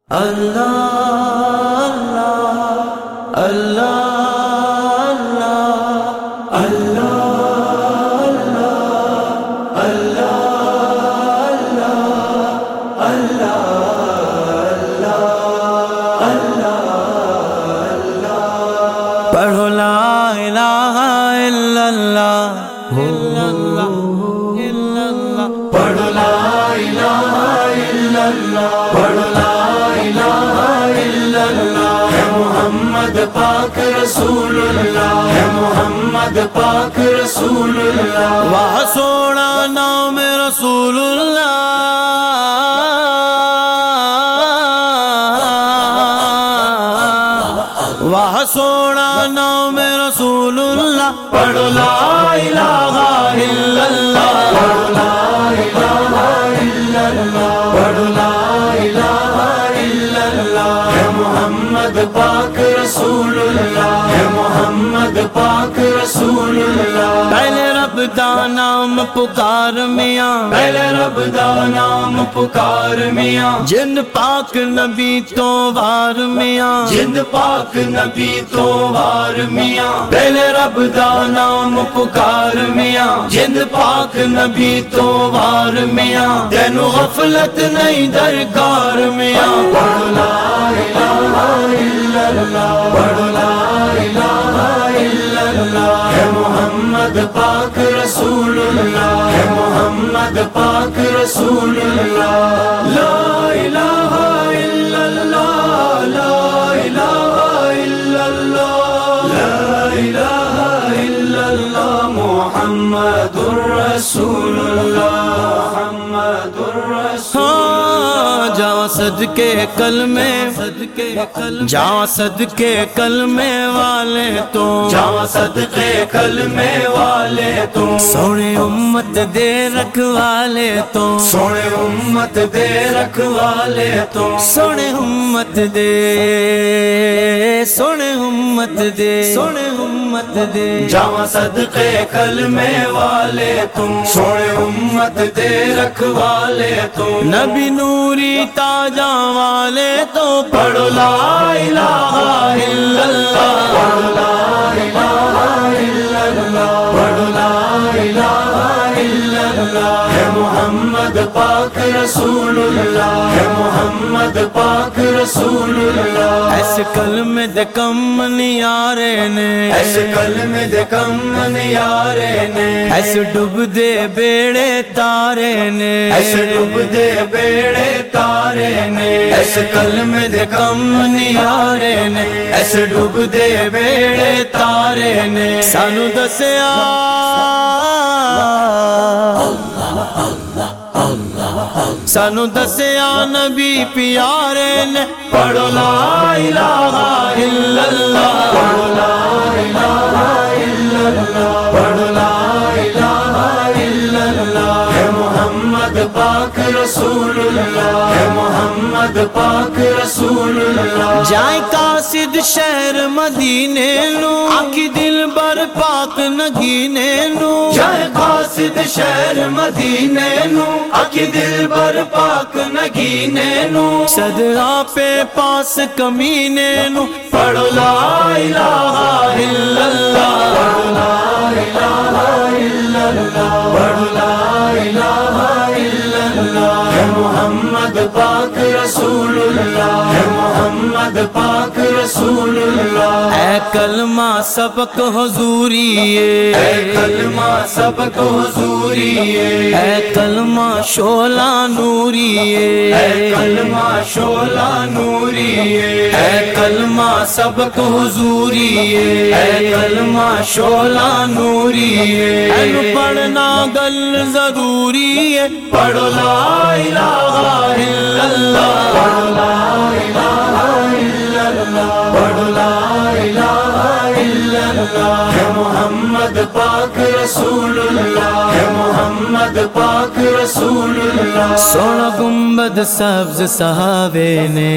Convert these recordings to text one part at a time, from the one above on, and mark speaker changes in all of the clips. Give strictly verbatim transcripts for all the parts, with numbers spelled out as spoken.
Speaker 1: اللہ اللہ اللہ اللہ اللہ اللہ اللہ پڑھو لا الہ الا اللہ پڑھو لا الہ الا اللہ پڑھو لا الہ الا اللہ ہے محمد پاک رسول اللہ ہے محمد پاک رسول اللہ واہ سونا نام رسول اللہ واہ سونا نام رسول اللہ پڑھو لا الہ الا اللہ پڑھو لا الہ الا اللہ پڑھو لا الہ الا اللہ ہے محمد پاک رسول اللہ ہے محمد پاک رسول اللہ پہلے رب دا نام پکار میاں پہلے رب دا نام پکار میاں جن پاک نبی تو وار میاں جن پاک نبی تو وار میاں پہلے رب دا نام پکار میاں جن پاک نبی تو وار میاں تینو غفلت نہیں درکار میاں پڑھو لا الہ الا اللہ پڑھو لا الہ الا اللہ ہے محمد پاک رسول اللہ ہے محمد پاک رسول اللہ لا الہ الا اللہ لا الہ الا اللہ لا الہ الا اللہ محمد رسول اللہ محمد رسول جاؤ صدقے کلمے جاؤ صدقے کلمے والے تو جاؤ صدقے کلمے والے تو سونے امت دے رکھوالے تو سونے امت دے رکھوالے تو سونے امت دے سونے امت دے سونے امت دے جاؤ صدقے کلمے والے تم سونے امت دے رکھوالے تم نبی نوری تاجاں والے تو پڑھو لا الہ الا اللہ پڑھو لا الہ الا اللہ پڑھو لا الہ الا اللہ ہے محمد پاک رسول اللہ ہے محمد پاک رسول اللہ ایسے کلمے دے کم نیارے نے ایسے کلمے دے کم نیارے نے ایسے ڈوب دے بیڑے تارے نے ایسے ڈوب دے بیڑے تارے نے ایسے کلمے دے کم نیارے نے ایسے ڈوب دے بیڑے تارے نے سانو دسیا سانو دسیا نبی پیارے نے پڑھو لا الہ الا اللہ پڑھو لا الہ الا اللہ پڑھو لا الہ الا اللہ ہے محمد پاک رسول اللہ ہے محمد پاک رسول اللہ جائے قاصد شہر مدینے نو آنکھی دل بر پاک نگینے نو جائے قاصد شہر مدینے نو آنکھی دل بر پاک نگینے نو صدرہ پہ پاس کمینے نو پڑھو لا الہ الا اللہ پڑھو لا الہ الا اللہ پڑھو لا الہ الا اللہ ہے محمد پاک رسول اللہ ہے محمد پاک رسول اللہ اے کلمہ سبق حضوری اے کلمہ سبق حضوری اے کلمہ شعلہ نوری اے کلمہ شعلہ نوری اے کلمہ سبق حضوری اے کلمہ شعلہ نوری اے پڑھنا گل ضروری ہے پڑھو لا الہ الا اللہ پڑھو لا الہ الا اللہ پڑھو لا الہ الا اللہ ہے محمد پاک رسول اللہ ہے محمد پاک رسول اللہ سونا گنبد سبز صحابے نے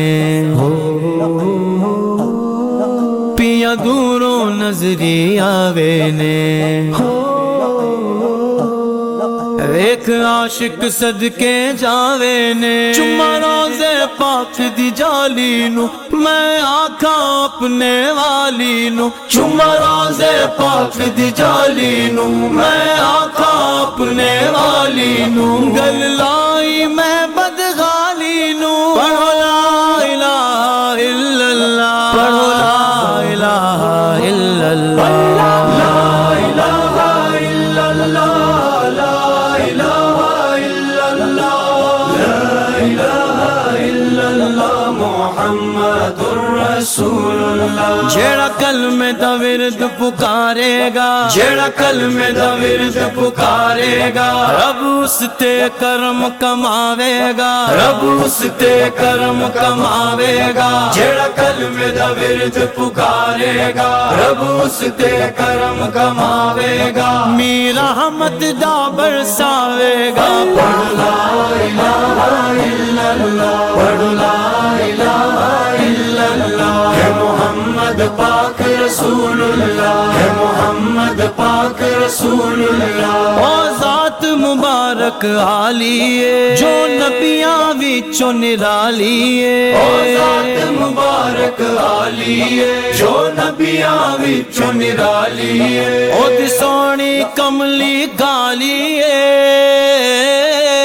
Speaker 1: پیا دوروں نظری آوے نے ایک عاشق صدقے جاوے نے چما روزے پاک دی جالی نو میں آکھاں اپنے والی نو چما روزے پاک دی جالی نو میں آکھاں اپنے والی نو گل لائی میں بدغالی نو پڑھو لا الہ الا اللہ پڑھو لا الہ الا اللہ لا الہ الا اللہ لا الہ الا اللہ لا الہ الا اللہ محمد رسول اللہ جیڑا کلمے دا ورد پکارے گا جیڑا کلمے دا ورد پکارے گا رب اس تے کرم کماوے گا رب اس تے کرم کماوے گا جیڑا کلمے دا ورد پکارے گا رب اس تے کرم کماوے گا میرا رحمت دا برساوے گا پڑھ لا الہ الا اللہ پڑھ لا الہ الا اللہ ہے محمد پاک رسول اللہ ہے محمد پاک رسول اللہ او ذات مبارک عالی ہے جو نبیاں وچوں نرالی ہے او ذات مبارک عالی ہے جو نبیاں وچوں نرالی ہے او دی سونی کملی گالی ہے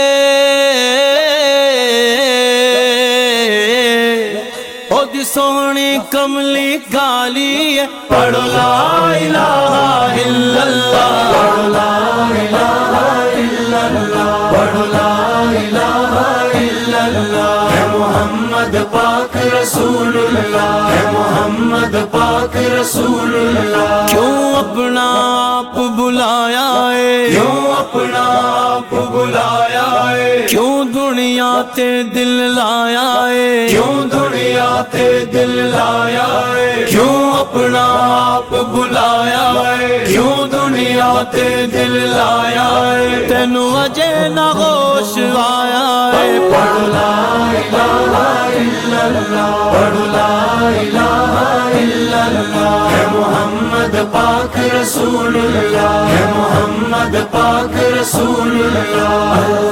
Speaker 1: سونی کملی گالی ہے پڑھو لا الہ الا اللہ پڑھو لا الہ الا اللہ پڑھو لا الہ الا اللہ ہے محمد پاک رسول اللہ ہے محمد پاک رسول اللہ کیوں اپنا آپ بلایا ہے کیوں اپنا آپ بلایا ہے کیوں دنیا تے دل لایا ہے کیوں دنیا تے دل لایا ہے کیوں اپنا آپ بلایا ہے کیوں دنیا تے دل لایا ہے تینوں اجے نہ ہوش آیا ہے پڑھ لا الہ الا اللہ پڑھ لا الہ الا اللہ ہے محمد پاک رسول اللہ ہے محمد پاک رسول اللہ